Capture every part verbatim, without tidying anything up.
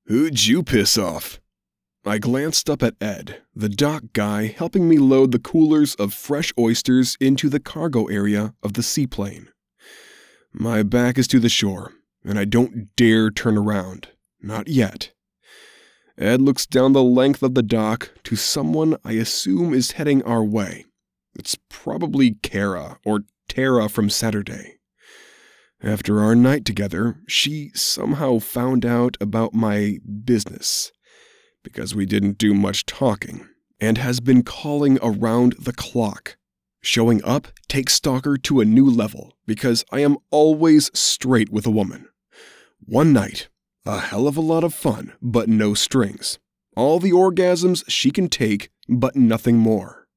Who'd you piss off? I glanced up at Ed, the dock guy helping me load the coolers of fresh oysters into the cargo area of the seaplane. My back is to the shore, and I don't dare turn around. Not yet. Ed looks down the length of the dock to someone I assume is heading our way. It's probably Kara or Tara from Saturday. After our night together, she somehow found out about my business, because we didn't do much talking, and has been calling around the clock. Showing up takes Stalker to a new level, because I am always straight with a woman. One night, a hell of a lot of fun, but no strings. All the orgasms she can take, but nothing more.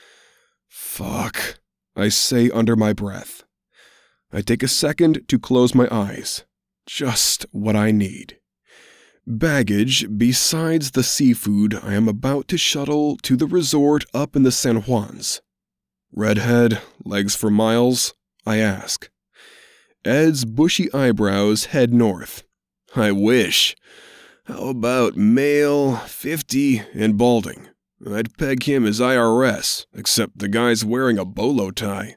Fuck, I say under my breath. I take a second to close my eyes. Just what I need. Baggage besides the seafood I am about to shuttle to the resort up in the San Juans. Redhead, legs for miles? I ask. Ed's bushy eyebrows head north. I wish. How about male, fifty, and balding? I'd peg him as I R S, except the guy's wearing a bolo tie.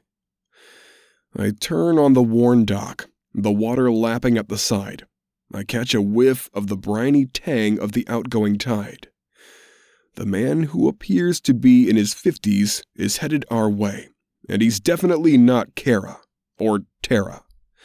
I turn on the worn dock, the water lapping at the side. I catch a whiff of the briny tang of the outgoing tide. The man who appears to be in his fifties is headed our way, and he's definitely not Kara, or Tara.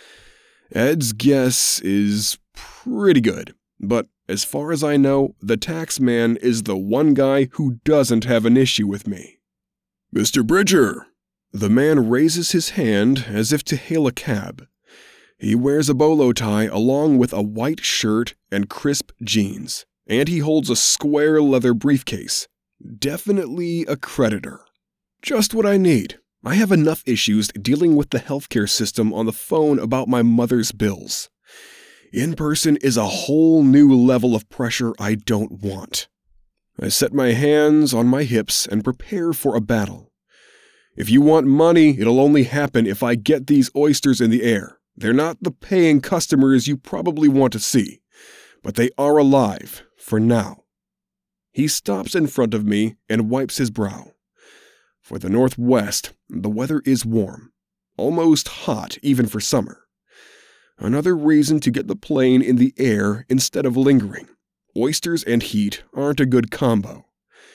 Ed's guess is pretty good, but as far as I know, the tax man is the one guy who doesn't have an issue with me. Mister Bridger! The man raises his hand as if to hail a cab. He wears a bolo tie along with a white shirt and crisp jeans, and he holds a square leather briefcase. Definitely a creditor. Just what I need. I have enough issues dealing with the healthcare system on the phone about my mother's bills. In person is a whole new level of pressure I don't want. I set my hands on my hips and prepare for a battle. If you want money, it'll only happen if I get these oysters in the air. They're not the paying customers you probably want to see, but they are alive, for now. He stops in front of me and wipes his brow. For the Northwest, the weather is warm, almost hot even for summer. Another reason to get the plane in the air instead of lingering. Oysters and heat aren't a good combo.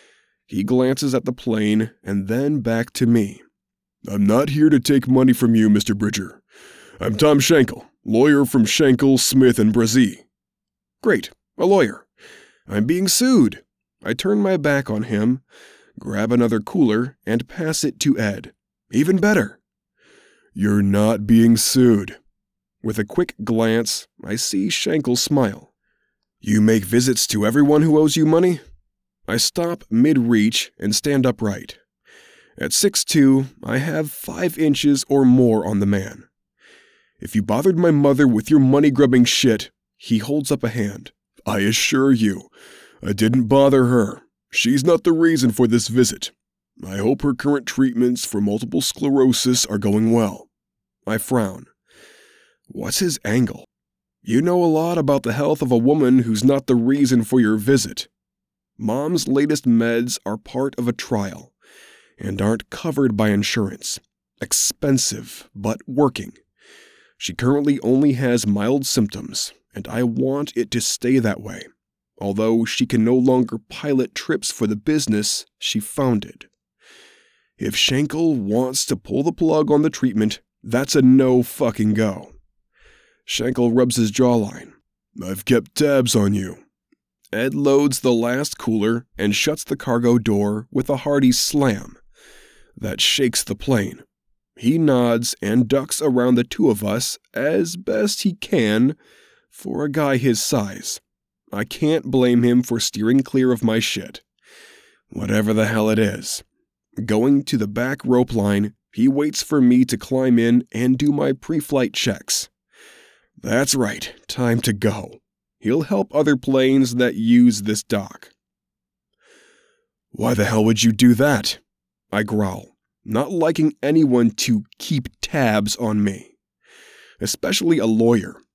He glances at the plane and then back to me. I'm not here to take money from you, Mister Bridger. I'm Tom Schenkel, lawyer from Schenkel, Smith, and Brazee. Great, a lawyer. I'm being sued. I turn my back on him, grab another cooler, and pass it to Ed. Even better. You're not being sued. With a quick glance, I see Schenkel smile. You make visits to everyone who owes you money? I stop mid-reach and stand upright. At six foot two, I have five inches or more on the man. If you bothered my mother with your money-grubbing shit, he holds up a hand. I assure you, I didn't bother her. She's not the reason for this visit. I hope her current treatments for multiple sclerosis are going well. I frown. What's his angle? You know a lot about the health of a woman who's not the reason for your visit. Mom's latest meds are part of a trial and aren't covered by insurance. Expensive, but working. She currently only has mild symptoms, and I want it to stay that way, although she can no longer pilot trips for the business she founded. If Schenkel wants to pull the plug on the treatment, that's a no fucking go. Schenkel rubs his jawline. I've kept tabs on you. Ed loads the last cooler and shuts the cargo door with a hearty slam that shakes the plane. He nods and ducks around the two of us as best he can for a guy his size. I can't blame him for steering clear of my shit. Whatever the hell it is. Going to the back rope line, he waits for me to climb in and do my pre-flight checks. That's right, time to go. He'll help other planes that use this dock. Why the hell would you do that? I growl, not liking anyone to keep tabs on me. Especially a lawyer.